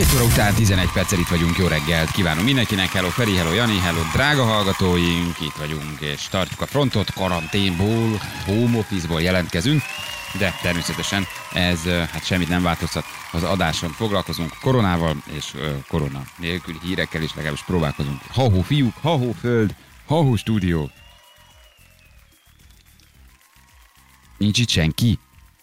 7 óra után 11 perccel itt vagyunk, jó reggelt kívánunk mindenkinek, hello Feri, hello Jani, hello drága hallgatóink, itt vagyunk és tartjuk a frontot, karanténból, home office-ból jelentkezünk, de természetesen ez hát semmit nem változtat, az adáson foglalkozunk koronával és korona nélküli hírekkel, és legalábbis próbálkozunk. Ha-hó fiúk, ha-hó föld, ha-hó stúdió. Nincs itt senki.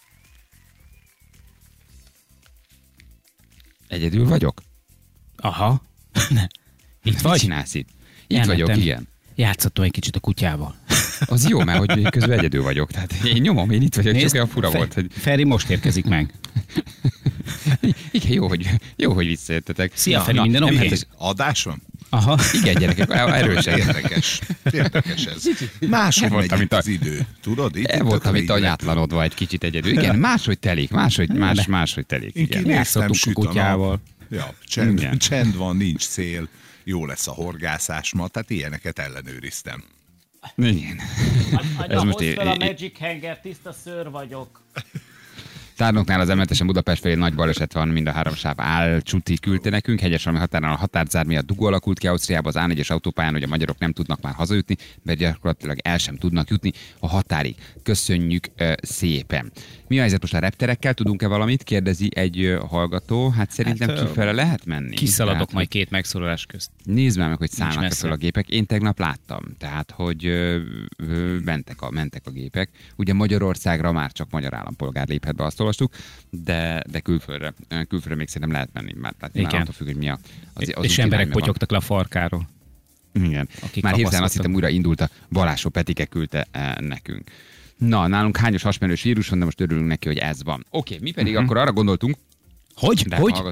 Egyedül vagyok? Aha. Itt vagy? Mit csinálsz itt? Itt vagyok, igen. Játszottam egy kicsit a kutyával. Az jó, mert hogy közben egyedül vagyok. Tehát én nyomom, én itt vagyok, nézd, csak olyan fura volt, hogy... Feri most érkezik meg. Igen, jó, hogy visszajöttetek. Szia, Feri, minden oké? Hát adáson? Aha. Igen, gyerekek, erősen. Érdekes ez. Máshogy megy itt az idő. Tudod? Voltam itt anyátlanodva egy kicsit egyedül. Igen, máshogy telik, máshogy telik. Igen. Játszottunk a kutyával. Ja, csend van, nincs szél. Jó lesz a horgászás ma, tehát ilyeneket ellenőriztem. Igen. Anya, hozd fel a Magic Hanger, tiszta szőr vagyok. Tárnoknál az M7-esen Budapest felé nagy baleset van, mind a három sáv áll, Csuti küldte nekünk, Hegyeshalmi határnál a határzár miatt dugó alakult ki Ausztriába, az A4-es autópályán, hogy a magyarok nem tudnak már hazajutni, mert gyakorlatilag el sem tudnak jutni a határig. Köszönjük szépen. Mi a helyzet most a repterekkel? Tudunk-e valamit? Kérdezi egy hallgató. Hát szerintem kifele lehet menni. Kiszaladok tehát, majd két megszólalás közt. Nézd meg, hogy szállnak fel a gépek. Én tegnap láttam, tehát, hogy mentek a gépek. Ugye Magyarországra már csak magyar állampolgár léphet be, azt olvastuk, de külföldre még szerintem lehet menni. Már attól függ, hogy mi az és emberek potyogtak le a farkáról. Igen. Már hirtelen azt hittem, újra indult a Balázsó Petike küldte nekünk. Na, nálunk hányos hasmenős vírus van, de most örülünk neki, hogy ez van. Oké, mi pedig akkor arra gondoltunk, hogy?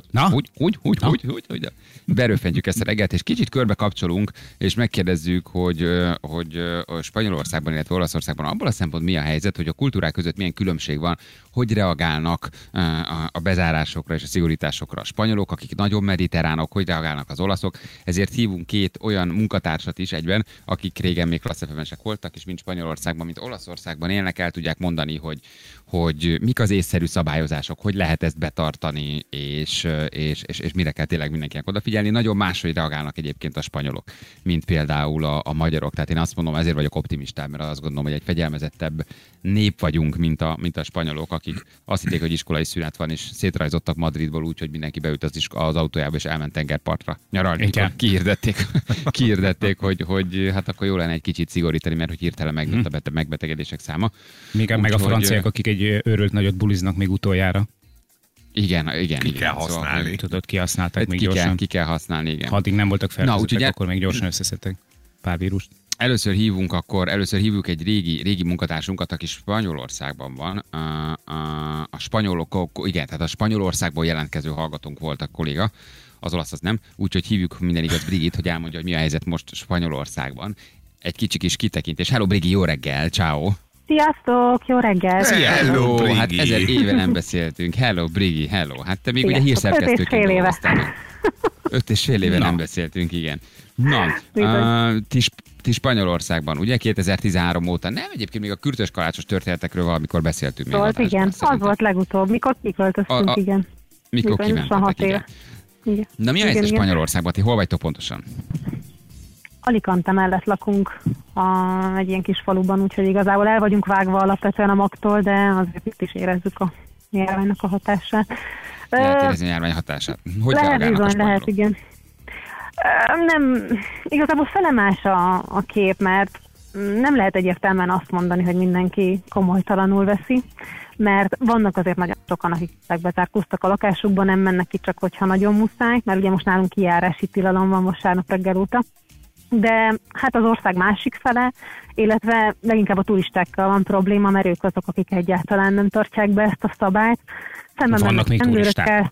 Beröffentjük ezt a reggelt, és kicsit körbe kapcsolunk, és megkérdezzük, hogy Spanyolországban, illetve Olaszországban abból a szempont mi a helyzet, hogy a kultúrák között milyen különbség van, hogy reagálnak a bezárásokra és a szigorításokra a spanyolok, akik nagyon mediterránok, hogy reagálnak az olaszok. Ezért hívunk két olyan munkatársat is egyben, akik régen még klasszefemesek voltak, és mind Spanyolországban, mint Olaszországban élnek, el tudják mondani, hogy mik az észszerű szabályozások, hogy lehet ezt betartani, és mire kell tényleg mindenkinek odafigyelni. Nagyon máshogy reagálnak egyébként a spanyolok, mint például a magyarok. Tehát én azt mondom, ezért vagyok optimistább, mert azt gondolom, hogy egy fegyelmezettebb nép vagyunk, mint a spanyolok, akik azt hitték, hogy iskolai szünet van, és szétrajzottak Madridból úgy, hogy mindenki beült az autójába, és elment tengerpartra nyaralni. Kihirdették, hogy hát akkor jó lenne egy kicsit szigorítani, mert hogy hirtelen megnőtt a megbetegedések száma. Meg a franciák, akik egy őrült nagyot buliznak még utoljára. Igen. Ki kell használni. Szóval, tudod, kihasználták még gyorsan. Ki kell használni, igen. Ha addig nem voltak fertőzöttek, akkor még gyorsan összeszedtek pár vírust. Először hívjuk egy régi munkatársunkat, aki Spanyolországban van. A spanyolok, igen, tehát a Spanyolországból jelentkező hallgatónk volt a kolléga, az olasz az nem. Úgyhogy hívjuk minden igaz Brigit, hogy elmondja, hogy mi a helyzet most Spanyolországban. Egy kicsi kis kitekintés. Hello Brigi, jó reggel, ciao. Sziasztok, jó reggel! Hello, hát 1000 éve nem beszéltünk. Hello, Brigi, hello. Hát te még ugye hírszerkesztőként dolgoztál. 5,5 éve nem beszéltünk, igen. Na, ti Spanyolországban, ugye 2013 óta, nem egyébként még a kürtös kalácsos történetekről valamikor beszéltünk. Volt, igen, az volt legutóbb, mikor kiköltöztünk, igen. Mikor kimentetek, igen. Na mi a helyzet Spanyolországban, ti hol vagytok pontosan? Alicante mellett lakunk egy ilyen kis faluban, úgyhogy igazából el vagyunk vágva alapvetően a magtól, de azért itt is érezzük a járványnak a hatását. Lehet érezni a járvány hatását. Hogy reagálnak a spanyolok? Lehet, igen. Nem, igazából felemás a kép, mert nem lehet egyértelműen azt mondani, hogy mindenki komolytalanul veszi, mert vannak azért nagyon sokan, akik bezárkóztak a lakásukban, nem mennek ki csak, hogyha nagyon muszáj, mert ugye most nálunk kijárási tilalom van vasárnap reggel óta. De hát az ország másik fele, illetve leginkább a turistákkal van probléma, mert ők azok, akik egyáltalán nem tartják be ezt a szabályt. Vannak még turisták?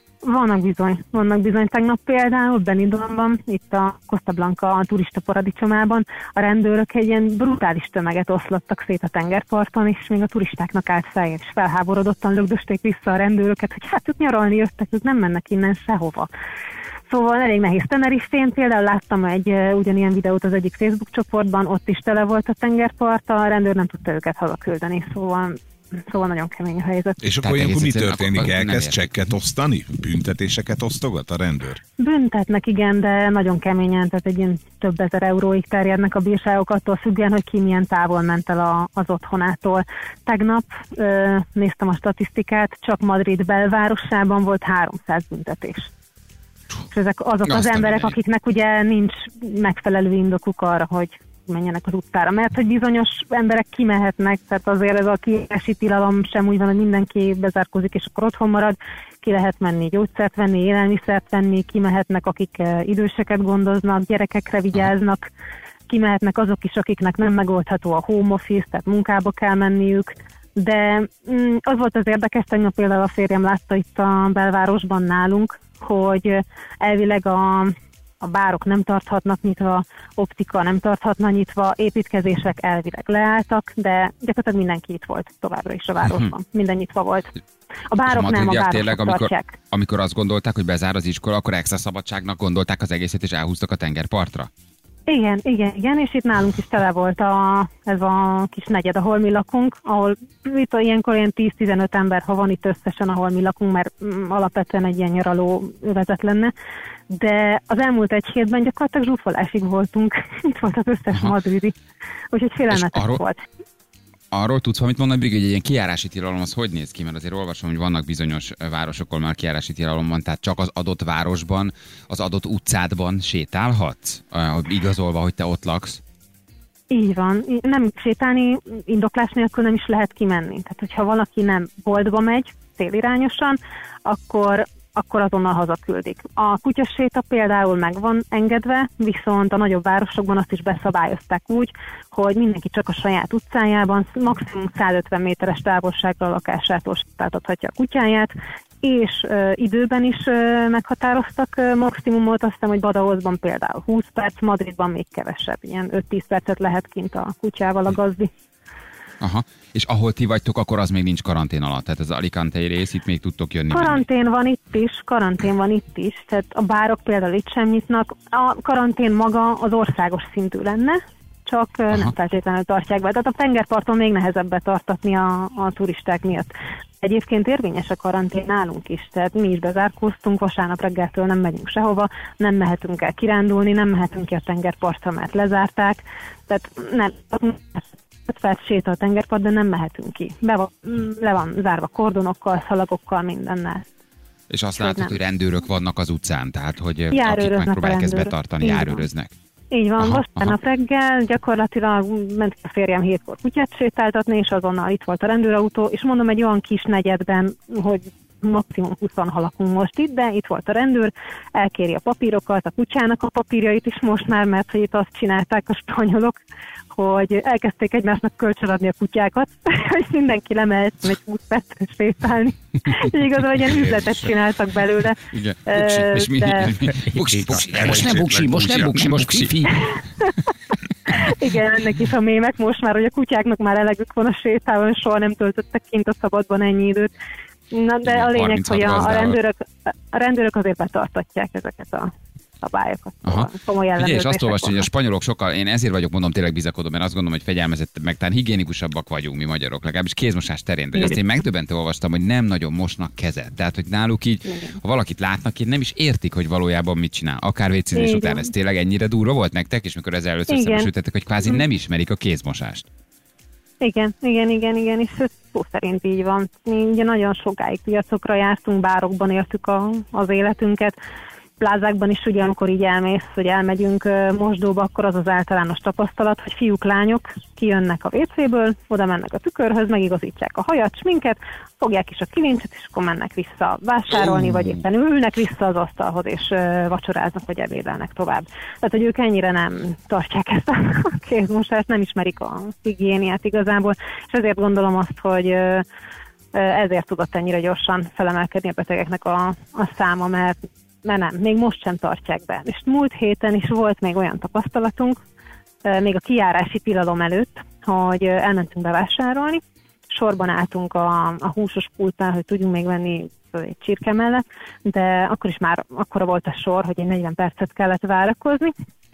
Vannak bizony. Tegnap például Benidormban, itt a Costa Blanca a turista paradicsomában a rendőrök egy ilyen brutális tömeget oszlottak szét a tengerparton, és még a turistáknak állt fel, és felháborodottan lögdösték vissza a rendőröket, hogy hát ők nyaralni jöttek, ők nem mennek innen sehova. Szóval elég nehéz. Tenerife-n például láttam egy ugyanilyen videót az egyik Facebook csoportban, ott is tele volt a tengerpart, a rendőr nem tudta őket hazaküldeni, szóval Szóval nagyon kemény a helyzet. És akkor ilyenkor mi történik? Elkezd csekket osztani? Büntetéseket osztogat a rendőr? Büntetnek, igen, de nagyon keményen, tehát egy ilyen több ezer euróig terjednek a bírságok, attól függően, hogy ki milyen távol ment el az otthonától. Tegnap néztem a statisztikát, csak Madrid belvárosában volt 300 büntetés. És ezek azok az emberek, akiknek ugye nincs megfelelő indokuk arra, hogy menjenek az utcára. Mert hogy bizonyos emberek kimehetnek, tehát azért ez a kijárási tilalom sem úgy van, hogy mindenki bezárkózik, és akkor otthon marad. Ki lehet menni gyógyszert venni, élelmiszert venni, kimehetnek, akik időseket gondoznak, gyerekekre vigyáznak, kimehetnek azok is, akiknek nem megoldható a home office, tehát munkába kell menniük. De az volt az érdekes, tegnap például a férjem látta itt a belvárosban nálunk, hogy elvileg a bárok nem tarthatnak nyitva, optika nem tarthatna nyitva, építkezések elvileg leálltak, de gyakorlatilag mindenki itt volt továbbra is a városban. Minden nyitva volt. A bárok nem, a városok tényleg, tartják. Amikor azt gondolták, hogy bezár az iskola, akkor extra szabadságnak gondolták az egészet, és elhúztak a tengerpartra? Igen, és itt nálunk is tele volt ez a kis negyed, ahol mi lakunk, ahol itt ilyenkor ilyen 10-15 ember, ha van itt összesen, ahol mi lakunk, mert alapvetően egy ilyen nyaraló övezet lenne, de az elmúlt egy hétben gyakorlatilag zsúfolásig voltunk, itt volt az összes madridi, úgyhogy félelmetes volt. Arról tudsz valamit mondani, hogy egy ilyen kijárási tilalom az hogy néz ki? Mert azért olvasom, hogy vannak bizonyos városok, ahol már kijárási tilalom van, tehát csak az adott városban, az adott utcádban sétálhatsz, igazolva, hogy te ott laksz? Így van. Nem sétálni, indoklás nélkül nem is lehet kimenni. Tehát, hogyha valaki nem boltba megy, célirányosan, akkor azonnal hazaküldik. A kutyaséta például meg van engedve, viszont a nagyobb városokban azt is beszabályozták úgy, hogy mindenki csak a saját utcájában maximum 150 méteres távolságra a lakásától sétáltathatja a kutyáját, és időben is meghatároztak maximumot, azt hiszem, hogy Badajoszban például 20 perc, Madridban még kevesebb, ilyen 5-10 percet lehet kint a kutyával a gazdi. Aha. És ahol ti vagytok, akkor az még nincs karantén alatt. Tehát az alicantei rész, itt még tudtok jönni. Karantén van itt is. Tehát a bárok például itt sem nyitnak. A karantén maga az országos szintű lenne, csak nem feltétlenül tartják be. Tehát a tengerparton még nehezebb betartatni a turisták miatt. Egyébként érvényes a karantén nálunk is, tehát mi is bezárkóztunk, vasárnap reggeltől nem megyünk sehova, nem mehetünk el kirándulni, nem mehetünk ki a tengerpartra, mert lezárták. Tehát nem sétál a tengerpart, de nem mehetünk ki. Le van zárva kordonokkal, szalagokkal, mindennel. És azt látod, hogy rendőrök vannak az utcán, tehát hogy akik megpróbálják ezt betartani, járőröznek. Így van, vasárnap reggel gyakorlatilag ment a férjem 7-kor kutyát sétáltatni, és azonnal itt volt a rendőrautó, és mondom, egy olyan kis negyedben, hogy maximum 20 lakunk most itt, de itt volt a rendőr, elkéri a papírokat, a kutyának a papírjait is most már, mert hogy itt azt csinálták a spanyolok, hogy elkezdték egymásnak kölcsönadni a kutyákat, hogy mindenki lemehet egy 20 percre sétálni. És igazából egy ilyen üzletet csináltak belőle. Igen. Buksi. Most nem buksi, most fifi. Igen, ennek is a mémek most már, hogy a kutyáknak már elegük van a sétálon, soha nem töltöttek kint a szabadban ennyi időt. Na, de a lényeg, hogy a rendőrök azért betartatják ezeket a szabályokat. Komoly ellenőrzések. És azt olvasni, hogy a spanyolok sokkal, én ezért vagyok, mondom, tényleg bizakodom, mert azt gondolom, hogy fegyelmezett, meg talán higiénikusabbak vagyunk mi magyarok, legalábbis kézmosás terén. De azt én megdöbbentő olvastam, hogy nem nagyon mosnak kezet. Tehát, hogy náluk így, ha valakit látnak, így nem is értik, hogy valójában mit csinál. Akár vécézés után ez tényleg ennyire durva volt nektek, és mikor ezzel először szembesültetek, hogy kvázi nem ismerik a kézmosást. Igen, és ez szó szerint így van. Mi ugye nagyon sokáig piacokra jártunk, bárokban éltük az életünket, plázákban is ugye, amikor így elmész, hogy elmegyünk mosdóba, akkor az általános tapasztalat, hogy fiúk, lányok kijönnek a WC-ből, oda mennek a tükörhöz, megigazítják a hajat, sminket, fogják is a kilincset, és akkor mennek vissza vásárolni, vagy éppen ülnek vissza az asztalhoz, és vacsoráznak, vagy ebédelnek tovább. Tehát, hogy ők ennyire nem tartják ezt a kézmosást, nem ismerik a higiéniát igazából, és ezért gondolom azt, hogy ezért tudott ennyire gyorsan felemelkedni a betegeknek a száma, mert nem, még most sem tartják be. És múlt héten is volt még olyan tapasztalatunk, még a kijárási tilalom előtt, hogy elmentünk bevásárolni, sorban álltunk a húsos pultnál, hogy tudjunk még venni egy csirke mellett, de akkor is már akkora volt a sor, hogy egy 40 percet kellett várakozni,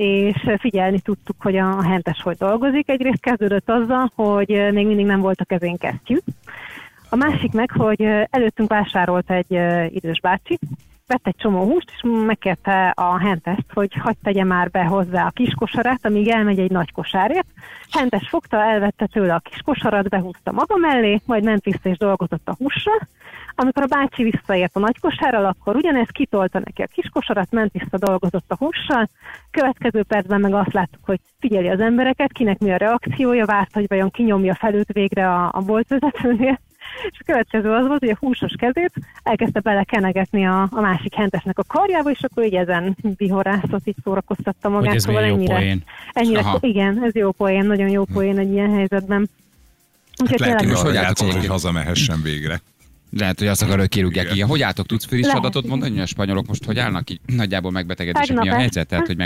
és figyelni tudtuk, hogy a hentes hogy dolgozik. Egyrészt kezdődött azzal, hogy még mindig nem volt a kezén kesztyű. A másik meg, hogy előttünk vásárolt egy idős bácsi, vett egy csomó húst, és megkérte a hentest, hogy hadd tegye már be hozzá a kis kosarát, amíg elmegy egy nagy kosárért. Hentes fogta, elvette tőle a kis kosarat, behúzta maga mellé, majd ment vissza és dolgozott a hússal. Amikor a bácsi visszaért a nagy kosárral, akkor ugyanezt kitolta neki a kis kosarat, ment vissza, dolgozott a hússal. Következő percben meg azt láttuk, hogy figyeli az embereket, kinek mi a reakciója, várt, hogy vajon kinyomja fel őt végre a boltvezetőnél. És a következő az volt, hogy a húsos kezét elkezdte belekenegetni a másik hentesnek a karjába, és akkor így ezen vihorászott, így szórakoztatta magát. Hogy ez szóval milyen jó poén. Ennyire, igen, ez jó poén, nagyon jó poén egy ilyen helyzetben. Hát lehet, most hogy hogy játszott, hogy hazamehessen végre. Lehet, hogy azt akarja, hogy kirúgják. Igen, hogy álltok? Tudsz friss Lehet. adatot mondani, hogy a spanyolok most hogy állnak? Így nagyjából megbetegedések, mi a helyzet? Tehát, hogy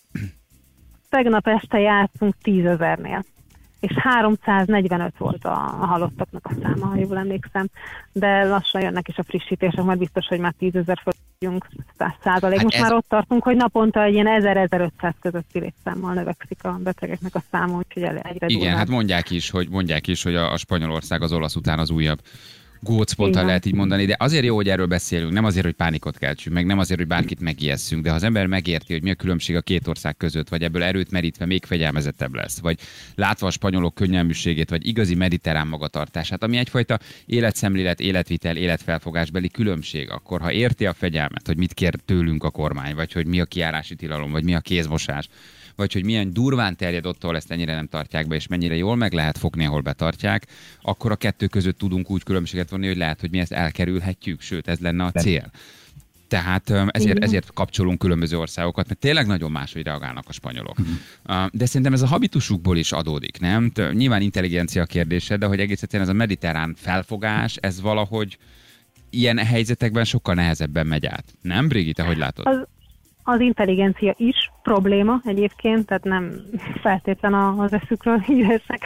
Tegnap este jártunk 10 000-nél, és 345 volt a halottaknak a száma, ha jól emlékszem. De lassan jönnek is a frissítések, mert biztos, hogy már 10 000 vagyunk 100%. Most már ott tartunk, hogy naponta egy ilyen 1000-1500 közötti létszámmal növekszik a betegeknek a száma, úgyhogy egyre igen, durvább. hát mondják is, hogy a Spanyolország az olasz után az újabb gócponttal lehet így mondani, de azért jó, hogy erről beszélünk, nem azért, hogy pánikot keltsünk, meg nem azért, hogy bárkit megijesszünk, de ha az ember megérti, hogy mi a különbség a két ország között, vagy ebből erőt merítve még fegyelmezettebb lesz, vagy látva a spanyolok könnyelműségét, vagy igazi mediterrán magatartását, ami egyfajta életszemlélet, életvitel, életfelfogásbeli különbség, akkor ha érti a fegyelmet, hogy mit kér tőlünk a kormány, vagy hogy mi a kijárási tilalom, vagy mi a kézmosás, vagy hogy milyen durván terjed ott, ahol ezt ennyire nem tartják be, és mennyire jól meg lehet fogni, ahol betartják, akkor a kettő között tudunk úgy különbséget vonni, hogy lehet, hogy mi ezt elkerülhetjük, sőt, ez lenne a cél. Tehát ezért kapcsolunk különböző országokat, mert tényleg nagyon máshogy reagálnak a spanyolok. De szerintem ez a habitusukból is adódik, nem? Nyilván intelligencia kérdése, de hogy egész egyszerűen ez a mediterrán felfogás, ez valahogy ilyen helyzetekben sokkal nehezebben megy át. Nem, Brigitte, hogy látod? Az intelligencia is probléma egyébként, tehát nem feltétlen az eszükről híresek,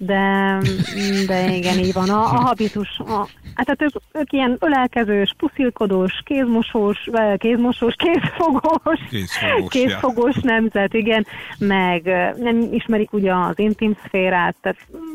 de igen, így van. A habitus, tehát ők ilyen ölelkezős, puszilkodós, kézfogós nemzet, igen, meg nem ismerik ugye az intim szférát, tehát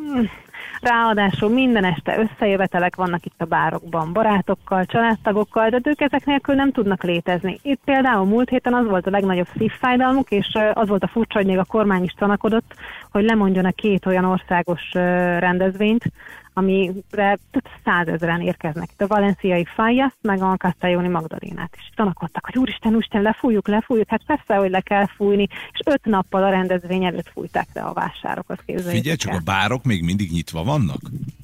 ráadásul minden este összejövetelek vannak itt a bárokban, barátokkal, családtagokkal, de ők ezek nélkül nem tudnak létezni. Itt például múlt héten az volt a legnagyobb szívfájdalmuk, és az volt a furcsa, hogy még a kormány is tanakodott, hogy lemondjon a 2 olyan országos rendezvényt, amire 100 000-en érkeznek. Itt a valenciai Fallas, meg a Castelloni Magdalénát is tanakodtak, hogy úristen, lefújjuk. Hát persze, hogy le kell fújni, és 5 nappal a rendezvény előtt fújták le a vásárokat, képzeljétek. Figyelj, csak a bárok még mindig nyitva vannak?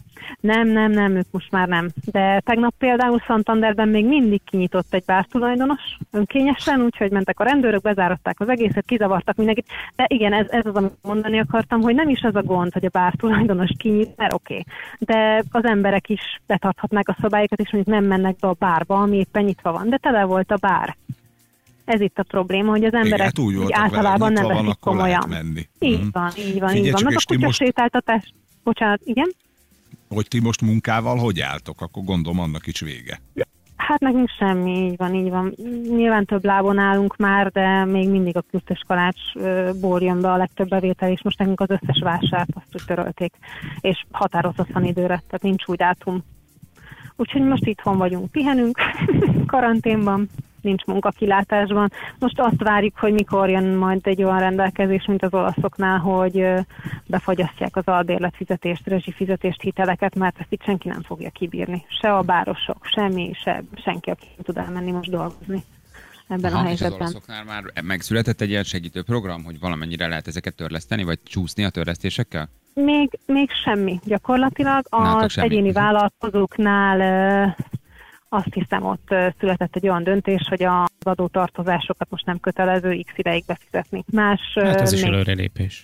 Nem, ők most már nem. De tegnap például Santanderben még mindig kinyitott egy bártulajdonos, önkényesen, úgyhogy mentek a rendőrök, bezáratták az egészet, kizavartak mindenkit. De igen, ez az, amit mondani akartam, hogy nem is az a gond, hogy a bártulajdonos kinyit, mert oké. De az emberek is betarthatnák a szabályokat, és mondjuk nem mennek be a bárba, ami éppen nyitva van. De tele volt a bár. Ez itt a probléma, hogy az emberek igen, hát általában vele, nem veszik komolyan. Így van. Figyelj, Meg a kutyasétáltatás. Bocsánat, igen? Hogy ti most munkával hogy álltok, akkor gondolom annak is vége. Hát nekünk semmi, így van. Nyilván több lábon állunk már, de még mindig a kürtös kalácsból jön be a legtöbb bevétel, és most nekünk az összes vásárt azt úgy törölték, és határozatlan időre, tehát nincs új dátum. Úgyhogy most itthon vagyunk, pihenünk, karanténban, nincs munkakilátásban. Most azt várjuk, hogy mikor jön majd egy olyan rendelkezés, mint az olaszoknál, hogy befagyasztják az albérletfizetést, rezsifizetést, hiteleket, mert ezt itt senki nem fogja kibírni. Se a bárosok, senki, aki tud elmenni most dolgozni ebben a helyzetben. És az olaszoknál már megszületett egy ilyen segítő program, hogy valamennyire lehet ezeket törleszteni, vagy csúszni a törlesztésekkel? Még semmi. Gyakorlatilag az egyéni vállalkozóknál azt hiszem, ott született egy olyan döntés, hogy az adótartozásokat most nem kötelező x ideig befizetni. Hát ez is előrelépés.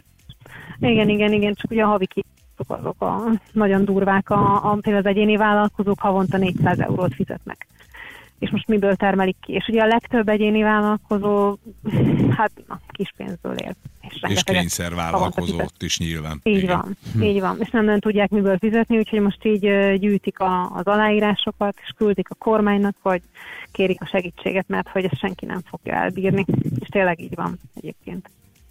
Igen, csak ugye a havi kifizetések azok nagyon durvák, például az egyéni vállalkozók havonta 400 eurót fizetnek. És most miből termelik ki? És ugye a legtöbb egyéni vállalkozó, hát kis pénzből él. És kényszervállalkozó ott is nyilván. Így van. És nem tudják miből fizetni, úgyhogy most így gyűjtik az aláírásokat, és küldik a kormánynak, hogy kérik a segítséget, mert hogy ezt senki nem fogja elbírni. És tényleg így van egyébként.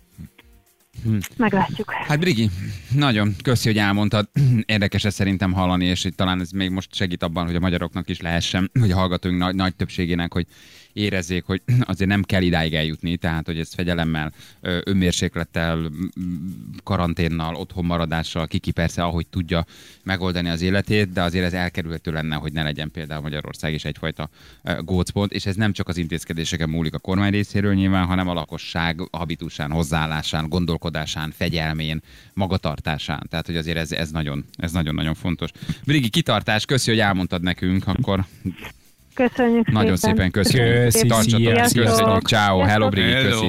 Meglátjuk. Hát Brigi, nagyon köszi, hogy elmondtad. Érdekes ez szerintem hallani, és itt talán ez még most segít abban, hogy a magyaroknak is lehessen, hogy a hallgatóink nagy többségének, hogy érezzék, hogy azért nem kell idáig eljutni, tehát hogy ez fegyelemmel, önmérséklettel, karanténnal, otthon maradással, ki persze, ahogy tudja megoldani az életét, de azért ez elkerülhető lenne, hogy ne legyen például Magyarország is egyfajta gócpont, és ez nem csak az intézkedéseken múlik a kormány részéről nyilván, hanem a lakosság habitusán, hozzáállásán, gondolkodásán, fegyelmén, magatartásán. Tehát, hogy azért ez nagyon-nagyon fontos. Brigi, kitartás, köszi, hogy elmondtad nekünk, akkor Köszönjük nagyon szépen köszönjük. Tartsatok, köszönjük. Ciao, hello Brigi, köszi.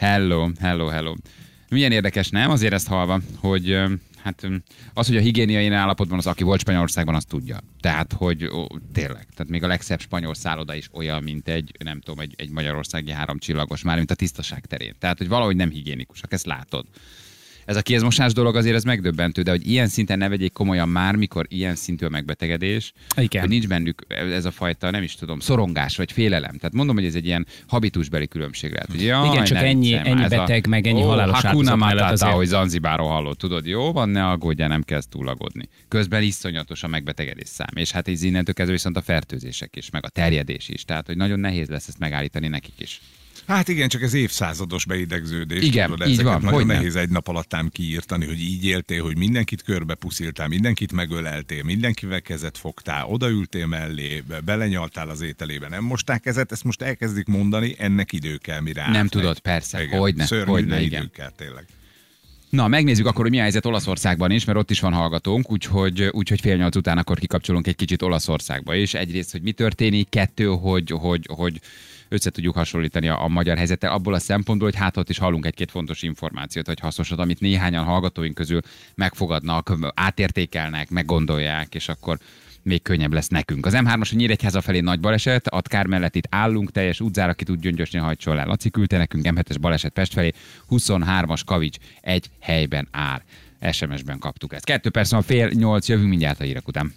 Hello. Milyen érdekes, nem? Azért ezt hallva, hogy hát az, hogy a higiéniai állapotban az, aki volt Spanyolországban, az tudja. Tehát, hogy tényleg, tehát még a legszebb spanyol szálloda is olyan, mint egy magyarországi 3 csillagos, már mint a tisztaság terén. Tehát, hogy valahogy nem higiénikusak, ezt látod. Ez a kézmosás dolog azért ez megdöbbentő, de hogy ilyen szinten ne vegyék komolyan már, mikor ilyen szintű a megbetegedés, igen. Hogy nincs bennük ez a fajta, nem is tudom, szorongás vagy félelem. Tehát mondom, hogy ez egy ilyen habitusbeli különbség lehet. Hogy igen, csak ennyi beteg, meg ennyi halálos áldozat mellett azért. Ahogy Zanzibáról hallott, tudod, jó van, ne aggódjál, nem kezd túl aggódni. Közben iszonyatos a megbetegedés szám. És hát ez innentől kezdve viszont a fertőzések is, meg a terjedés is. Tehát, hogy nagyon nehéz lesz ezt megállítani nekik is. Hát igen, csak ez évszázados beidegződés. Igen, tudod, így van. Nagyon nehéz egy nap alatt ám kiírtani, hogy így éltél, hogy mindenkit körbe pusziltál, mindenkit megöleltél, mindenkivel kezet fogtál, odaültél mellé, belenyaltál az ételébe, nem mosták kezet, ezt most elkezdik mondani, ennek idő kell, mire nem átmegy. Tudod, persze, igen. hogyne, idő kell tényleg. Na, megnézzük akkor, hogy mi a helyzet Olaszországban is, mert ott is van hallgatónk, úgyhogy 7:30 után akkor kikapcsolunk egy kicsit Olaszországba is. Egyrészt, hogy mi történik, 2, hogy össze tudjuk hasonlítani a magyar helyzettel, abból a szempontból, hogy hát ott is hallunk egy-két fontos információt, vagy hasznosat, amit néhányan hallgatóink közül megfogadnak, átértékelnek, meggondolják, és akkor még könnyebb lesz nekünk. Az M3-as a Nyíregyháza felé nagy baleset, a Tkár mellett itt állunk, teljes útzára ki tud gyöngyösni, hajtson le. Laci küldte nekünk, M7-es baleset Pest felé, 23-as Kavics egy helyben áll. SMS-ben kaptuk ezt. 2 perc van 7:30, jövünk mindjárt a hírek után.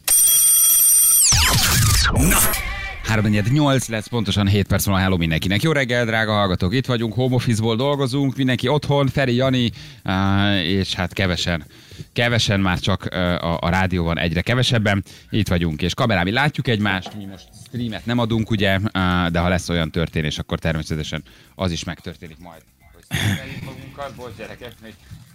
3:08 lesz, pontosan 7 perc van, hello mindenkinek. Jó reggel, drága hallgatók, itt vagyunk, home office-ból dolgozunk, mindenki otthon, Feri, Jani, és hát kevesen már csak a rádióban, egyre kevesebben. Itt vagyunk, és kamerán mi látjuk egymást, mi most streamet nem adunk, ugye, de ha lesz olyan történés, akkor természetesen az is megtörténik majd. Bocs, gyerekek, még...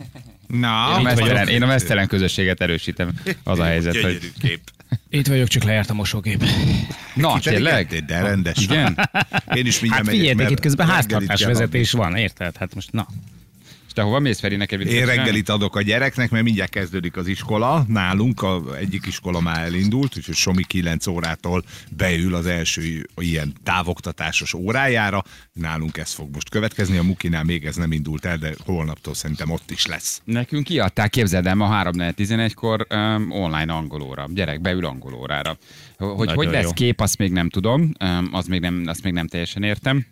Én a mesztelen közösséget erősítem, az a helyzet, hogy... Itt vagyok, csak lejárt a mosógép. Na, tényleg? De rendes. Igen? Én is mindjárt hát figyeljetek, itt közben háztartásvezetés van, érted? Hát most na. És te hova mész, Feri, neked? Én reggelit adok a gyereknek, mert mindjárt kezdődik az iskola. Nálunk egyik iskola már elindult, úgyhogy Somi 9 órától beül az első ilyen távoktatásos órájára. Nálunk ez fog most következni, a Mukinál még ez nem indult el, de holnaptól szerintem ott is lesz. Nekünk kiadták, képzeld el, ma 3:11-kor online angolóra. Gyerek beül angolórára. Hogy lesz kép, azt még nem tudom, azt még nem teljesen értem.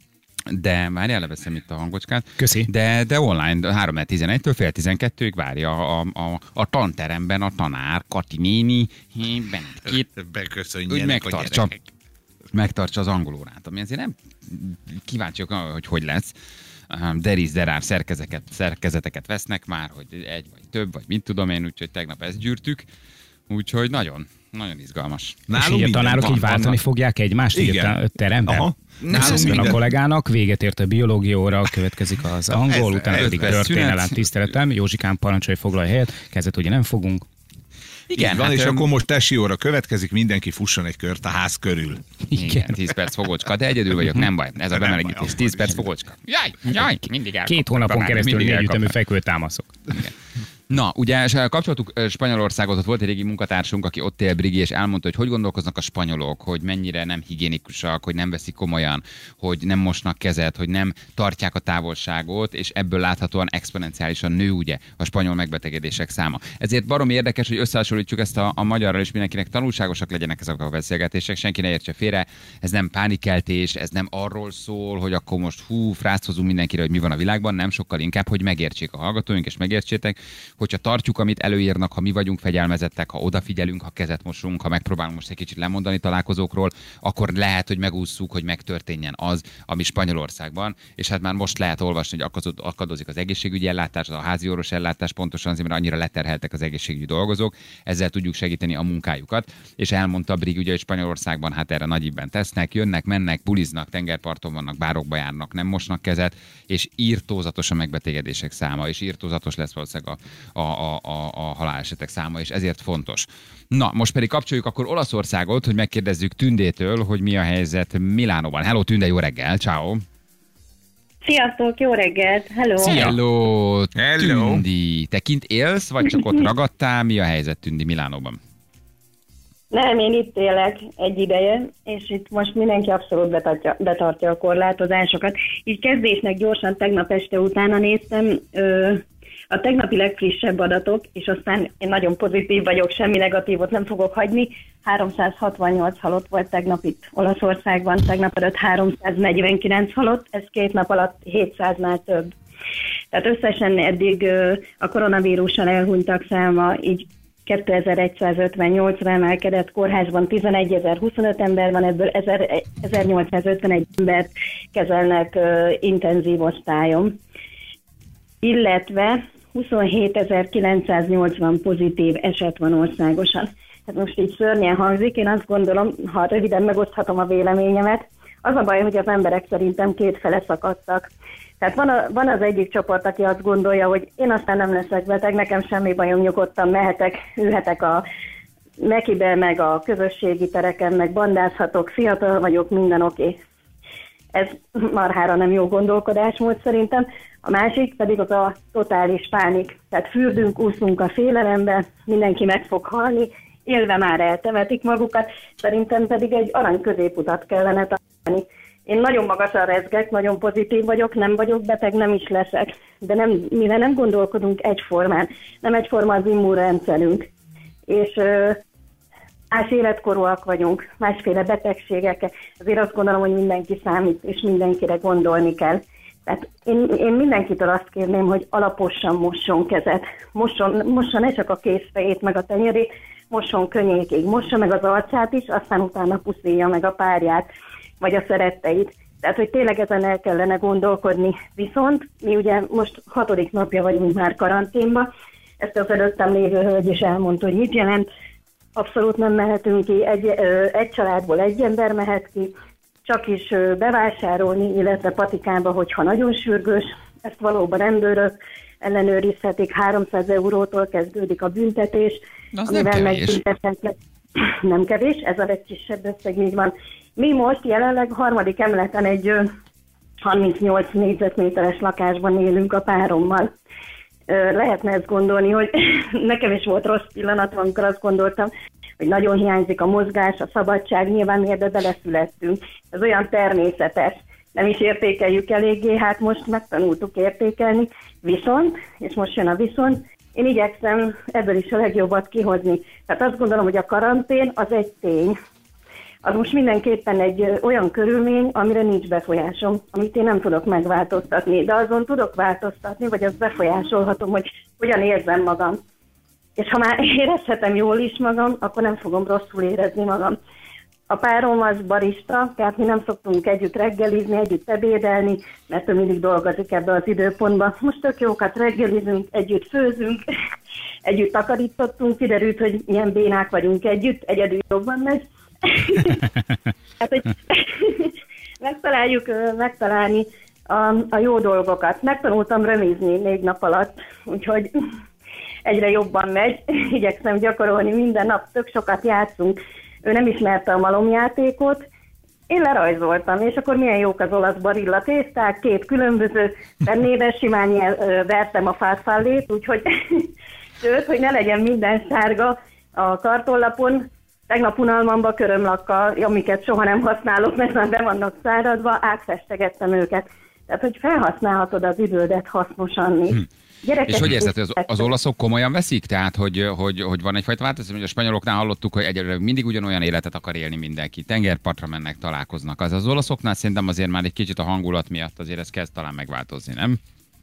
De várjál, leveszem itt a hangocskát. Köszi. De online 3:11-től fél 12-ig várja a tanteremben a tanár, Kati néni, beköszönjenek a gyerekek. Megtartsa az angolórát, ami azért nem kíváncsiak, hogy lesz. Derár szerkezeteket vesznek már, hogy egy vagy több, vagy mit tudom én, úgyhogy tegnap ezt gyűrtük. Úgyhogy nagyon izgalmas. És így a tanárok így váltani fogják egymást így a teremben? Aha. Köszönöm a kollégának, véget ért a biológia óra, következik az angol, utána pedig történelem tiszteletem. Józsikám, parancsolj, foglalj helyet, kezdet ugye nem fogunk. Igen, van, és akkor most tesi óra következik, mindenki fusson egy kört a ház körül. Igen, 10 perc fogócska, de egyedül vagyok, nem baj. Ez a bemelegítés, 10 perc fogócska. Jaj, mindig el. 2 hónapon keresztül 4 ütemű fekvőtámaszok. Na, ugye kapcsoltuk Spanyolországot, ott volt egy régi munkatársunk, aki ott él, Brigi, és elmondta, hogy gondolkoznak a spanyolok, hogy mennyire nem higiénikusak, hogy nem veszik komolyan, hogy nem mosnak kezet, hogy nem tartják a távolságot, és ebből láthatóan exponenciálisan nő ugye a spanyol megbetegedések száma. Ezért barom érdekes, hogy összehasonlítjuk ezt a magyarral, és mindenkinek tanulságosak legyenek ezek a beszélgetések, senki ne értse félre, ez nem pánikeltés, ez nem arról szól, hogy akkor most frászt hozunk mindenkire, hogy mi van a világban, nem, sokkal inkább, hogy megértsék a hallgatóink, és megértsétek, hogyha tartjuk, amit előírnak, ha mi vagyunk fegyelmezettek, ha odafigyelünk, ha kezet mosunk, ha megpróbálunk most egy kicsit lemondani találkozókról, akkor lehet, hogy megússzuk, hogy megtörténjen az, ami Spanyolországban, és hát már most lehet olvasni, hogy akadozik az egészségügyi ellátás, a házi orvos ellátás, pontosan azért, mert annyira leterheltek az egészségügyi dolgozók, ezzel tudjuk segíteni a munkájukat, és elmondta Brig, ugye, hogy Spanyolországban hát erre nagyibben tesznek, jönnek, mennek, buliznak, tengerparton vannak, bárokba járnak, nem mosnak kezet, és írtózatos a megbetegedések száma, és írtózatos lesz valószínűleg a halálesetek száma, és ezért fontos. Na, most pedig kapcsoljuk akkor Olaszországot, hogy megkérdezzük Tündétől, hogy mi a helyzet Milánóban. Hello, Tünde, jó reggel, ciao. Sziasztok, jó reggelt, hello. Hello, Tündi. Te kint élsz, vagy csak ott ragadtál? Mi a helyzet, Tündi, Milánóban? Nem, én itt élek egy ideje, és itt most mindenki abszolút betartja a korlátozásokat. Így kezdésnek gyorsan tegnap este utána néztem a tegnapi legfrissebb adatok, és aztán én nagyon pozitív vagyok, semmi negatívot nem fogok hagyni. 368 halott volt tegnap itt Olaszországban, tegnap előtt 349 halott, ez 2 nap alatt 700-nál több. Tehát összesen eddig a koronavírussal elhunytak száma így 2158-ra emelkedett, kórházban 11.025 ember van, ebből 1851 embert kezelnek intenzív osztályon, illetve 27.980 pozitív eset van országosan. Hát most így szörnyen hangzik, én azt gondolom, ha röviden megoszthatom a véleményemet, az a baj, hogy az emberek szerintem két fele szakadtak. Tehát van az egyik csoport, aki azt gondolja, hogy én aztán nem leszek beteg, nekem semmi bajom, nyugodtan mehetek, ülhetek a Mekibe, meg a közösségi tereken, meg bandázhatok, fiatal vagyok, minden oké. Ez marhára nem jó gondolkodásmód szerintem. A másik pedig az a totális pánik. Tehát fürdünk, úszunk a félelembe, mindenki meg fog halni, élve már eltemetik magukat, szerintem pedig egy arany középutat kellene találni. Én nagyon magasan rezgek, nagyon pozitív vagyok, nem vagyok beteg, nem is leszek, de mivel nem gondolkodunk egyformán, nem egyforma az immunrendszerünk, és más életkorúak vagyunk, másféle betegségek, azért azt gondolom, hogy mindenki számít, és mindenkire gondolni kell. Tehát én mindenkitől azt kérném, hogy alaposan mosson kezet, mossa ne csak a kézfejét, meg a tenyerét, mosson könnyékig, mossa meg az arcát is, aztán utána puszilja meg a párját, vagy a szeretteit. Tehát, hogy tényleg ezen el kellene gondolkodni. Viszont mi ugye most 6. napja vagyunk már karanténba, ezt az előttem lévő hölgy is elmondta, hogy mit jelent. Abszolút nem mehetünk ki, egy családból egy ember mehet ki, csak is bevásárolni, illetve patikába, hogyha nagyon sürgős, ezt valóban rendőrök ellenőrizhetik, 300 eurótól kezdődik a büntetés, amivel megbüntethetnek. Nem kevés, ez a legkisebb összeg, így van. Mi most jelenleg 3. emeleten egy 38 négyzetméteres lakásban élünk a párommal. Lehetne ezt gondolni, hogy nekem is volt rossz pillanat, amikor azt gondoltam, hogy nagyon hiányzik a mozgás, a szabadság, nyilván mi ebbe beleszülettünk. Ez olyan természetes, nem is értékeljük eléggé, hát most megtanultuk értékelni, viszont, és most jön a viszont, én igyekszem ebből is a legjobbat kihozni. Tehát azt gondolom, hogy a karantén az egy tény. Az most mindenképpen egy olyan körülmény, amire nincs befolyásom, amit én nem tudok megváltoztatni, de azon tudok változtatni, vagy azt befolyásolhatom, hogy hogyan érzem magam. És ha már érezhetem jól is magam, akkor nem fogom rosszul érezni magam. A párom az barista, tehát mi nem szoktunk együtt reggelizni, együtt ebédelni, mert ő mindig dolgozik ebbe az időpontban. Most tök jókat reggelizünk, együtt főzünk, együtt takarítottunk, kiderült, hogy milyen bénák vagyunk együtt, egyedül jobban megy. Hát, hogy megtalálni a jó dolgokat. Megtanultam römizni 4 nap alatt, úgyhogy egyre jobban megy. Igyekszem gyakorolni minden nap, tök sokat játszunk. Ő nem ismerte a malomjátékot, én lerajzoltam, és akkor milyen jók az olasz barilla tészták, 2 különböző tennébe simán vertem a farfallét, úgyhogy sőt, hogy ne legyen minden sárga a kartonlapon, tegnap unalmamba körömlakkal, amiket soha nem használok, mert már be vannak száradva, átfestegettem őket. Tehát, hogy felhasználhatod az idődet hasznosan is. És hogy érzed, hogy az olaszok komolyan veszik? Tehát, hogy van egyfajta változás, hogy a spanyoloknál hallottuk, hogy egyelőre mindig ugyanolyan életet akar élni mindenki. Tengerpartra mennek, találkoznak. Az olaszoknál szerintem azért már egy kicsit a hangulat miatt azért ez kezd talán megváltozni, nem?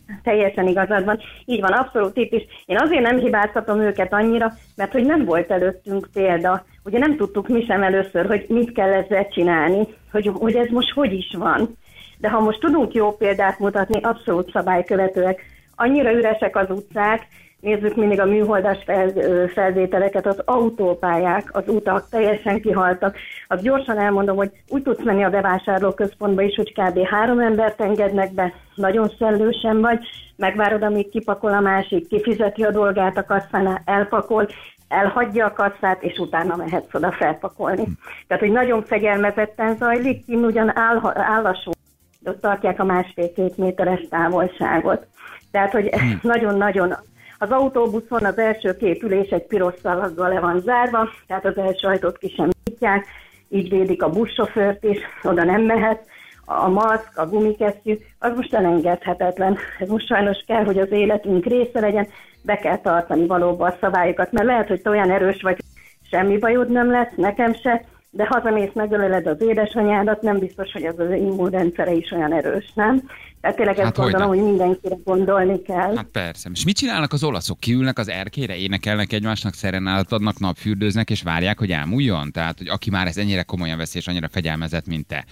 Teljesen igazad van. Így van, abszolút itt is. Én azért nem hibáztatom őket annyira, mert hogy nem volt előttünk példa. Ugye nem tudtuk mi sem először, hogy mit kell ezzel csinálni, hogy ez most hogy is van. De ha most tudunk jó példát mutatni, abszolút szabálykövetőek. Annyira üresek az utcák, nézzük mindig a műholdas felvételeket, az autópályák, az utak teljesen kihaltak. Azt gyorsan elmondom, hogy úgy tudsz menni a bevásárlóközpontba is, hogy kb. 3 embert engednek be, nagyon szellősen vagy, megvárod, amíg kipakol a másik, kifizeti a dolgát a kasszánál, elpakol, elhagyja a kasszát, és utána mehetsz oda felpakolni. Tehát, hogy nagyon fegyelmezetten zajlik, kint ugyan állasó, ott tartják a 1,5-2 méteres távolságot. Tehát, hogy nagyon-nagyon... Az autóbuszon az első 2 ülés egy piros szalaggal le van zárva, tehát az első ajtót ki sem nyitják, így védik a buszsofőrt is, oda nem mehet. A maszk, a gumikesztyű, az most elengedhetetlen. Ez most sajnos kell, hogy az életünk része legyen, be kell tartani valóban a szabályokat, mert lehet, hogy te olyan erős vagy, semmi bajod nem lesz, nekem se, de hazamész, megöleled az édesanyádat, nem biztos, hogy az immunrendszere is olyan erős, nem? Tehát tényleg ezt gondolom, hogy mindenkire gondolni kell. Hát persze. És mit csinálnak az olaszok? Kiülnek az erkére, énekelnek egymásnak, szerenálat adnak, napfürdőznek, és várják, hogy elmúljon? Tehát, hogy aki már ez ennyire komolyan veszi, és annyira fegyelmezett, mint te.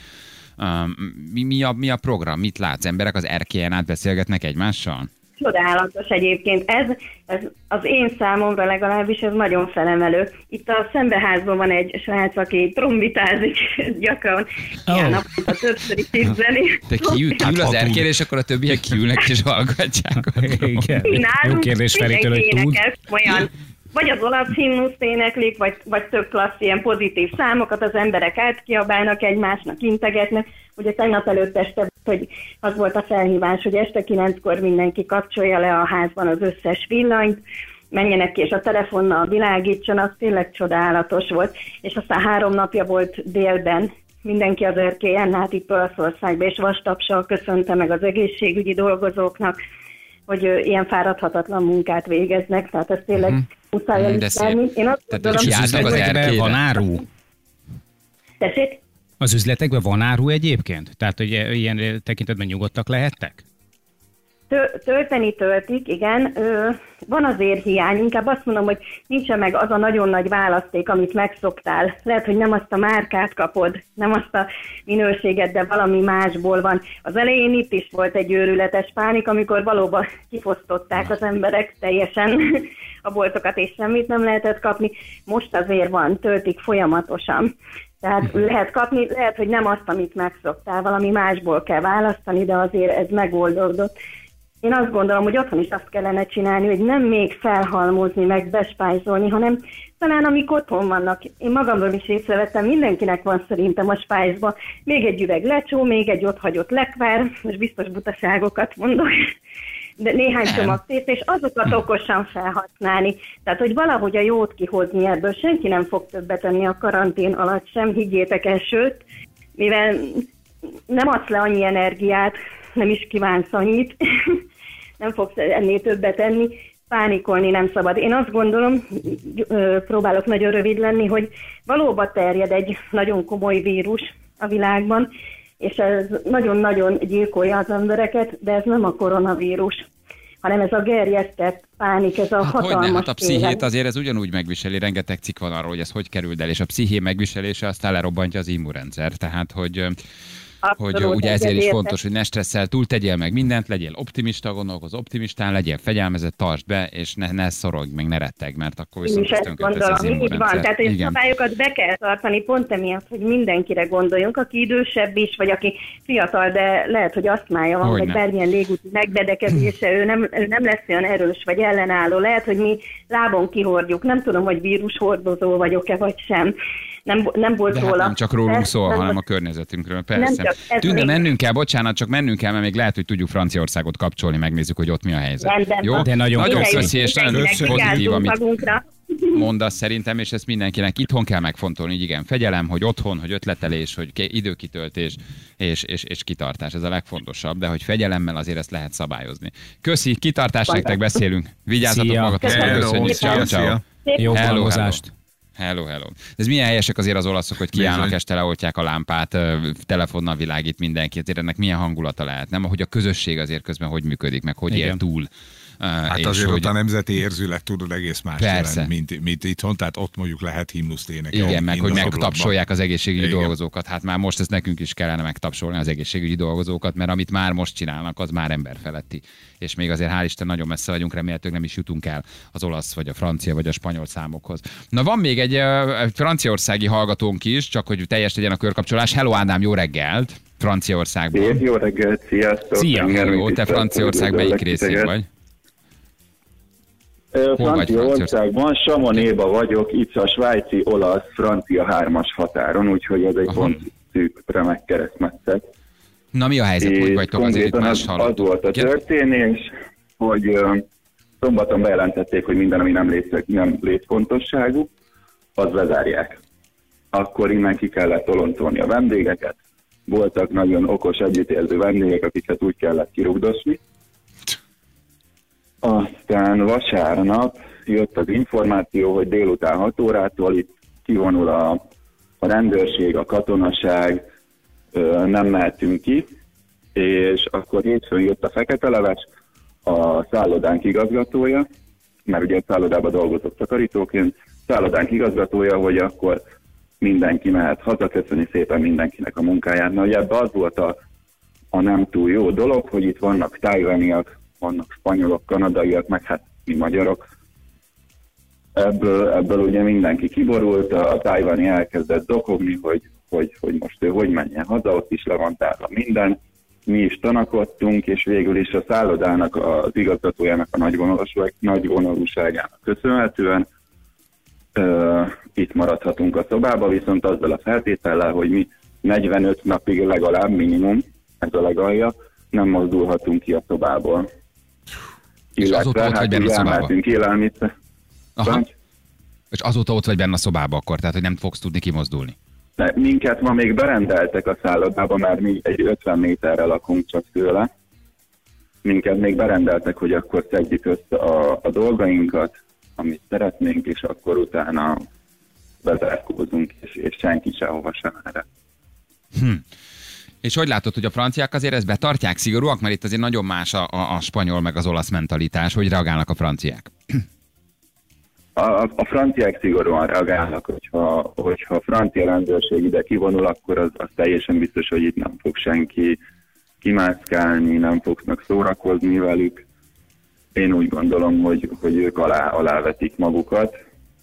Mi a program? Mit látsz? Emberek az erkélyen át beszélgetnek egymással? Csodálatos egyébként. Ez az én számomra legalábbis ez nagyon felemelő. Itt a szembeházban van egy srác, aki trombitázik gyakran. Ilyen naponta többször is tiszteli. Te kiül az erkére, és akkor a többiek kiülnek és hallgatják. Igen. Jó kérdés Feritől, hogy tud. Olyan, vagy az olasz himnuszt éneklik, vagy tök klassz ilyen pozitív számokat, az emberek átkiabálnak egymásnak, integetnek. Ugye tegnap előtt este, hogy az volt a felhívás, hogy este 9-kor mindenki kapcsolja le a házban az összes villanyt, menjenek ki, és a telefonnal világítson, az tényleg csodálatos volt. És aztán 3 napja volt délben, mindenki az erkélyen át itt Olaszországban, és vastapsal köszönte meg az egészségügyi dolgozóknak, hogy ilyen fáradhatatlan munkát végeznek, tehát ez tényleg muszáj elismerni. Én azt gondolom, hogy van áru. Tessék? Az üzletekben van áru egyébként? Tehát, hogy ilyen tekintetben nyugodtak lehettek? Tölteni töltik, igen. Van azért hiány, inkább azt mondom, hogy nincsen meg az a nagyon nagy választék, amit megszoktál. Lehet, hogy nem azt a márkát kapod, nem azt a minőséget, de valami másból van. Az elején itt is volt egy őrületes pánik, amikor valóban kifosztották az emberek teljesen a boltokat, és semmit nem lehetett kapni. Most azért van, töltik folyamatosan. Tehát lehet kapni, lehet, hogy nem azt, amit megszoktál, valami másból kell választani, de azért ez megoldódott. Én azt gondolom, hogy otthon is azt kellene csinálni, hogy nem még felhalmozni, meg bespájzolni, hanem talán amik otthon vannak. Én magamról is észrevettem, mindenkinek van szerintem a spájzban. Még egy üveg lecsó, még egy otthagyott lekvár, most biztos butaságokat mondok, de néhány csomag tészta, és azokat okosan felhasználni. Tehát, hogy valahogy a jót kihozni ebből. Senki nem fog többet tenni a karantén alatt sem, higgyétek el, sőt, mivel nem adsz le annyi energiát, nem is kívánsz annyit, nem fogsz ennél többet enni, pánikolni nem szabad. Én azt gondolom, próbálok nagyon rövid lenni, hogy valóban terjed egy nagyon komoly vírus a világban, és ez nagyon-nagyon gyilkolja az embereket, de ez nem a koronavírus, hanem ez a gerjesztett pánik, ez a hatalmas hogyne, a pszichét azért ez ugyanúgy megviseli, rengeteg cikk van arról, hogy ez hogy kerül el, és a psziché megviselése aztán lerobbantja az immunrendszer, tehát hogy ugye ezért is fontos, hogy ne stresszel túl, tegyél meg mindent, legyél optimista, gondolkozz optimistán, legyél fegyelmezett, tartsd be, és ne szorogj, meg ne retteg, mert akkor viszont ezt tönkretesz az immunrendszer. Így van, tehát a szabályokat be kell tartani, pont emiatt, hogy mindenkire gondoljunk, aki idősebb is, vagy aki fiatal, de lehet, hogy asztmája van, vagy bármilyen légúti megbetegedése, ő nem lesz olyan erős, vagy ellenálló. Lehet, hogy mi lábon kihordjuk, nem tudom, hogy vírushordozó vagyok-e, vagy sem. Nem volt róla. Hát nem csak rólunk szól, hanem a környezetünkről, persze. Tűnne, mennünk kell, bocsánat, csak mennünk kell, mert még lehet, hogy tudjuk Franciaországot kapcsolni, megnézzük, hogy ott mi a helyzet. Jó? De nagyon köszi, és nagyon pozitív, amit mondasz szerintem, és ezt mindenkinek itthon kell megfontolni, hogy igen, fegyelem, hogy otthon, hogy ötletelés, hogy időkitöltés és kitartás, ez a legfontosabb, de hogy fegyelemmel azért ezt lehet szabályozni. Köszi, kitartás nektek, beszélünk. Vigyázzatok magatokra, köszönjük, ciao. Jó dolgozást. Hello. Ez milyen helyesek azért az olaszok, hogy kiállnak este, leoltják a lámpát, telefonnal világít mindenki, azért ennek milyen hangulata lehet, nem? Hogy a közösség azért közben hogy működik, meg hogy él túl. Hát azért ott a nemzeti érzület tudod egész más jelent, mint itthon, tehát ott mondjuk lehet himnuszt énekelni. Igen, meg hogy megtapsolják az egészségügyi dolgozókat. Hát már most ezt nekünk is kellene megtapsolni az egészségügyi dolgozókat, mert amit már most csinálnak, az már emberfeletti. És még azért hál' Isten nagyon messze vagyunk, remélhetőleg nem is jutunk el az olasz, vagy a francia, vagy a spanyol számokhoz. Na van még egy franciaországi hallgatónk is, csak hogy teljes legyen a körkapcsolás. Hello Ádám, jó reggelt! Franciaországban. Jó reggelt, sziasztok! Szia, hello, te Franciaország melyik részén vagy? Franciaországban, Chamonixban vagyok, itt a svájci-olasz-francia 3-as határon, úgyhogy ez egy pont szűk, remek keresztmetszet. Na mi a helyzet, hogy vagytok azért itt más hallottuk? Az volt a történés, hogy szombaton bejelentették, hogy minden, ami nem létfontosságú, az bezárják. Akkor innen ki kellett toloncolni a vendégeket. Voltak nagyon okos, együttérző vendégek, akiket úgy kellett kirugdosni. Aztán vasárnap jött az információ, hogy délután 6 órától itt kivonul a rendőrség, a katonaság, nem mehetünk ki, és akkor hétfőn jött a fekete leves, a szállodánk igazgatója, mert ugye a szállodában dolgozott takarítóként, szállodánk igazgatója, hogy akkor mindenki mehet haza, köszöni szépen mindenkinek a munkáját. Na, ugye ebben az volt a nem túl jó dolog, hogy itt vannak tájvaniak, vannak spanyolok, kanadaiak, meg hát mi magyarok. Ebből ugye mindenki kiborult, a tájvani elkezdett dokogni, hogy most ő hogy menjen haza, ott is le van tárva minden. Mi is tanakodtunk, és végül is a szállodának, az igazgatójának a nagyvonalúságának köszönhetően itt maradhatunk a szobába, viszont azzal a feltétellel, hogy mi 45 napig legalább minimum, ez a legalja, nem mozdulhatunk ki a szobából. És azóta ott vagy benne a szobában? Élelmiszer. És azóta ott vagy benne a szobában akkor, tehát hogy nem fogsz tudni kimozdulni? De minket ma még berendeltek a szállodába, mert mi egy 50 méterre lakunk csak tőle. Minket még berendeltek, hogy akkor szedjük össze a dolgainkat, amit szeretnénk, és akkor utána bezárkózunk, és senki sehova sem erre. És hogy látod, hogy a franciák azért ezt betartják, szigorúak? Mert itt azért nagyon más a spanyol meg az olasz mentalitás. Hogy reagálnak a franciák? A franciák szigorúan reagálnak, hogyha a francia rendőrség ide kivonul, akkor az teljesen biztos, hogy itt nem fog senki kimászkálni, nem fognak szórakozni velük. Én úgy gondolom, hogy ők alávetik magukat.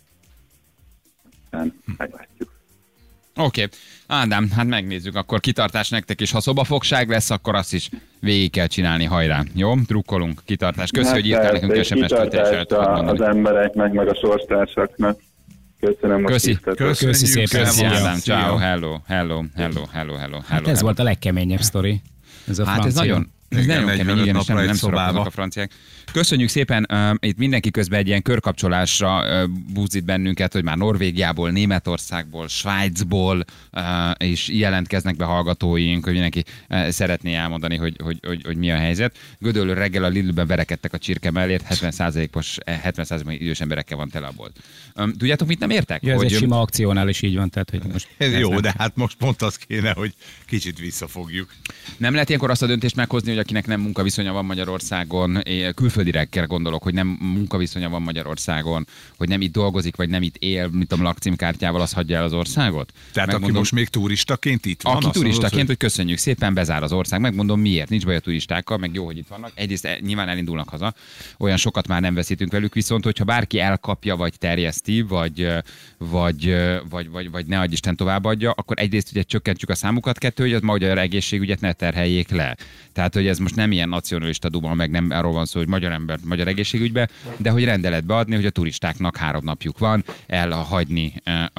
Aztán meglátjuk. Oké. Ádám, hát megnézzük, akkor kitartás nektek is. Ha szobafogság lesz, akkor azt is végig kell csinálni, hajrá. Jó? Drukkolunk, kitartás. Köszi, hogy írtál nekünk SMS-t. Az embereknek, meg a sorstársaknak. Köszönöm, Köszi szépen. Köszi, Ádám. Ciao, hello. Hát ez volt a legkeményebb sztori. Ez a francia. Ez nagyon kemény, igen, és nem szórakoznak a franciák. Köszönjük szépen, itt mindenki közben egy ilyen körkapcsolásra buzdít bennünket, hogy már Norvégiából, Németországból, Svájcból is jelentkeznek be hallgatóink, hogy mindenki szeretné elmondani, hogy mi a helyzet. Gödöllő reggel a Lidlben verekedtek a csirke mellért, 70% idős emberekkel van tele a bolt. Tudjátok, mit nem értek? Ja, ez egy sima akciónál is így van, tehát hogy most... Jó, de hát most pont az kéne, hogy kicsit visszafogjuk. Nem lehet ilyenkor azt a döntést meghozni, hogy akinek nem munkaviszonya van Magyarországon, külföldirekkel gondolok, hogy nem munkaviszonya van Magyarországon, hogy nem itt dolgozik, vagy nem itt él, mint a lakcímkártyával, az hagyja el az országot? Tehát aki most még turistaként itt van? Aki turistaként, hogy köszönjük szépen, bezár az ország. Megmondom miért, nincs baj a turistákkal, meg jó, hogy itt vannak. Egyrészt nyilván elindulnak haza, olyan sokat már nem veszítünk velük, viszont hogyha bárki elkapja, vagy terjeszti, vagy ne adj Isten továbbadja, akkor egyrészt ugye csökkentjük a számukat, kettő, hogy az magyar egészségügyet ne terheljék le. Tehát, hogy ez most nem ilyen nacionalista duma, meg nem arról van szó, hogy magyar egészségügybe, de hogy rendeletbe adni, hogy a turistáknak 3 napjuk van elhagyni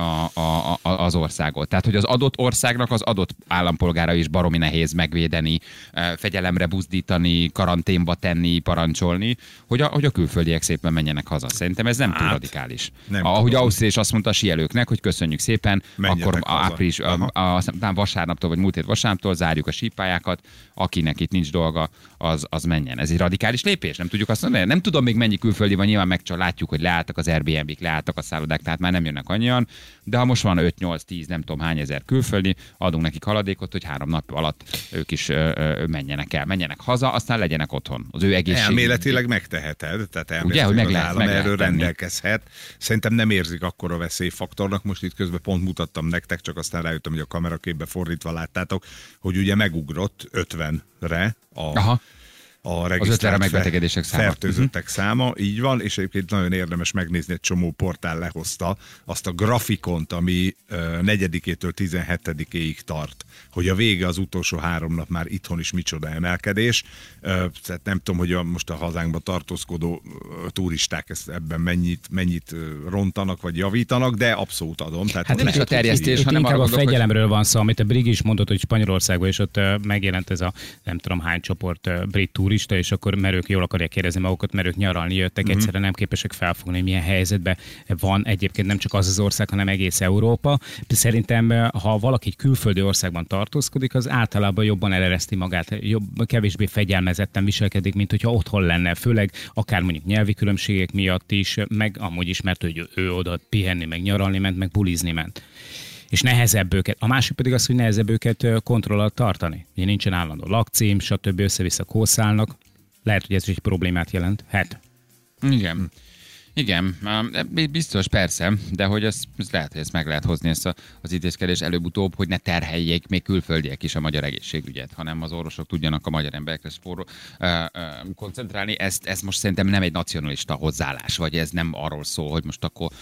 az országot. Tehát, hogy az adott országnak az adott állampolgára is baromi nehéz megvédeni, fegyelemre buzdítani, karanténba tenni, parancsolni, hogy a külföldiek szépen menjenek haza. Szerintem ez nem túl radikális. Ahogy Ausztria is azt mondta a síelőknek, hogy köszönjük szépen, menjetek akkor április, vasárnaptól vagy múlt hét vasárnaptól zárjuk a sípályákat, akinek itt nincs dolga az menjen. Ez egy radikális lépés, nem tudjuk azt mondani. Nem tudom még mennyi külföldi van, nyilván látjuk, hogy leálltak az Airbnb-k, leálltak a szállodák, tehát már nem jönnek annyian, de ha most van 5-8-10, nem tudom hány ezer külföldi, adunk nekik haladékot, hogy 3 nap alatt ők is menjenek el, menjenek haza, aztán legyenek otthon. Az ő egészségük. Elméletileg megteheted, tehát ugye, hogy az állam erről rendelkezhet. Szerintem nem érzik akkora veszélyfaktornak. Most itt közben pont mutattam nektek, csak aztán rájöttem, hogy a kameraképbe fordítva láttátok, hogy ugye megugrott 50-re a regisztrált megbetegedések száma. Fertőzöttek száma, így van, és egyébként nagyon érdemes megnézni, egy csomó portál lehozta azt a grafikont, ami 4-től 17-ig tart, hogy a vége az utolsó 3 nap már itthon is micsoda emelkedés. Tehát nem tudom, hogy most a hazánkban tartózkodó turisták ebben mennyit rontanak, vagy javítanak, de abszolút adom. Tehát hát nem is a terjesztés, hanem inkább a fegyelemről van szó, amit a Brig is mondott, hogy Spanyolországban, és ott megjelent ez a nem tudom hány csoport brit turista, és akkor merők jól akarják kérdezni magukat, merők nyaralni jöttek, egyszerűen nem képesek felfogni, milyen helyzetben van egyébként nem csak az ország, hanem egész Európa. Szerintem, ha valaki egy külföldi országban tartózkodik, az általában jobban elereszti magát, kevésbé fegyelmezetten viselkedik, mint hogyha otthon lenne, főleg akár mondjuk nyelvi különbségek miatt is, meg amúgy is, mert ő oda pihenni, meg nyaralni ment, meg bulizni ment. És nehezebb őket. A másik pedig az, hogy nehezebb őket kontroll alatt tartani. Ugye nincsen állandó lakcím, stb. Össze-vissza kószálnak. Lehet, hogy ez is egy problémát jelent. Igen, biztos, persze, de hogy ez lehet, hogy ezt meg lehet hozni az intézkedés előbb-utóbb, hogy ne terheljék még külföldiek is a magyar egészségügyet, hanem az orvosok tudjanak a magyar emberekre koncentrálni. Ez most szerintem nem egy nacionalista hozzáállás, vagy ez nem arról szól, hogy most akkor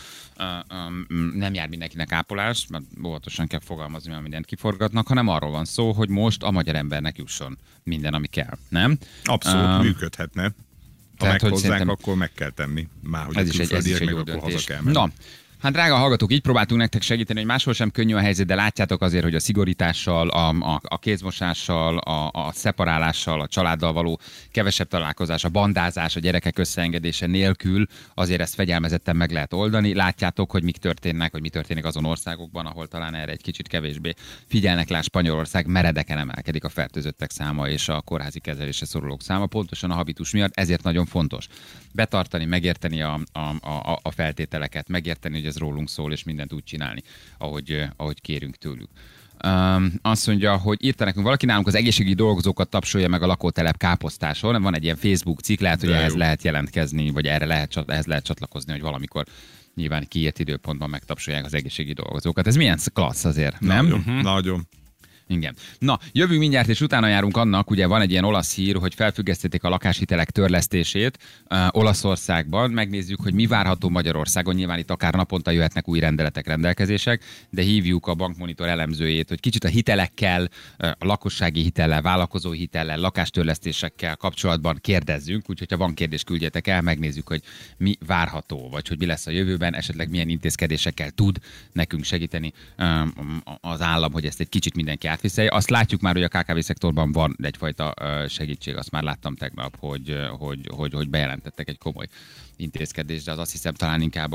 nem jár mindenkinek ápolás, mert óvatosan kell fogalmazni, mert mindent kiforgatnak, hanem arról van szó, hogy most a magyar embernek jusson minden, ami kell, nem? Abszolút működhetne. Ha tehát, meg hozzánk, akkor meg kell tenni. Már hogy ez is egy jó döntés. Na, hát drága hallgatók, így próbáltunk nektek segíteni, hogy máshol sem könnyű a helyzet, de látjátok azért, hogy a szigorítással, a kézmosással, a szeparálással, a családdal való kevesebb találkozás, a bandázás, a gyerekek összeengedése nélkül azért ezt fegyelmezetten meg lehet oldani. Látjátok, hogy mik történnek, vagy mi történik azon országokban, ahol talán erre egy kicsit kevésbé figyelnek. Lásd, Spanyolország meredeken emelkedik a fertőzöttek száma és a kórházi kezelésre szorulók száma, pontosan a habitus miatt, ezért nagyon fontos betartani, megérteni a feltételeket, megérteni, hogy ez rólunk szól, és mindent úgy csinálni, ahogy kérünk tőlük. Azt mondja, hogy írta nekünk valaki, nálunk az egészségügyi dolgozókat tapsolja meg a lakótelep káposztáson. Van egy ilyen Facebook cikk, lehet, hogy ehhez lehet jelentkezni, vagy ehhez lehet csatlakozni, hogy valamikor nyilván kiírt időpontban megtapsolják az egészségügyi dolgozókat. Ez milyen klassz azért, nem? Nagyon. Igen. Na, jövünk mindjárt, és utána járunk annak, ugye van egy ilyen olasz hír, hogy felfüggesztették a lakáshitelek törlesztését Olaszországban. Megnézzük, hogy mi várható Magyarországon. Nyilván itt akár naponta jöhetnek új rendeletek, rendelkezések, de hívjuk a Bankmonitor elemzőjét, hogy kicsit a hitelekkel, a lakossági hitellel, vállalkozó hitellel, lakástörlesztésekkel kapcsolatban kérdezzünk. Úgyhogy ha van kérdés, küldjetek el, megnézzük, hogy mi várható, vagy hogy mi lesz a jövőben, esetleg milyen intézkedésekkel tud nekünk segíteni az állam, hogy ezt egy kicsit mindenki átviszelje. Azt látjuk már, hogy a KKV-szektorban van egyfajta segítség, azt már láttam tegnap, hogy bejelentettek egy komoly intézkedést, de az azt hiszem talán inkább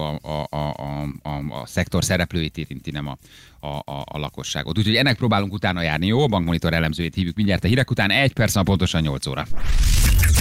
a szektor szereplőit érinti, nem a lakosságot. Úgyhogy ennek próbálunk utána járni, jó? A Bankmonitor elemzőjét hívjuk mindjárt a hírek után, 1 perc, pontosan 8 óra.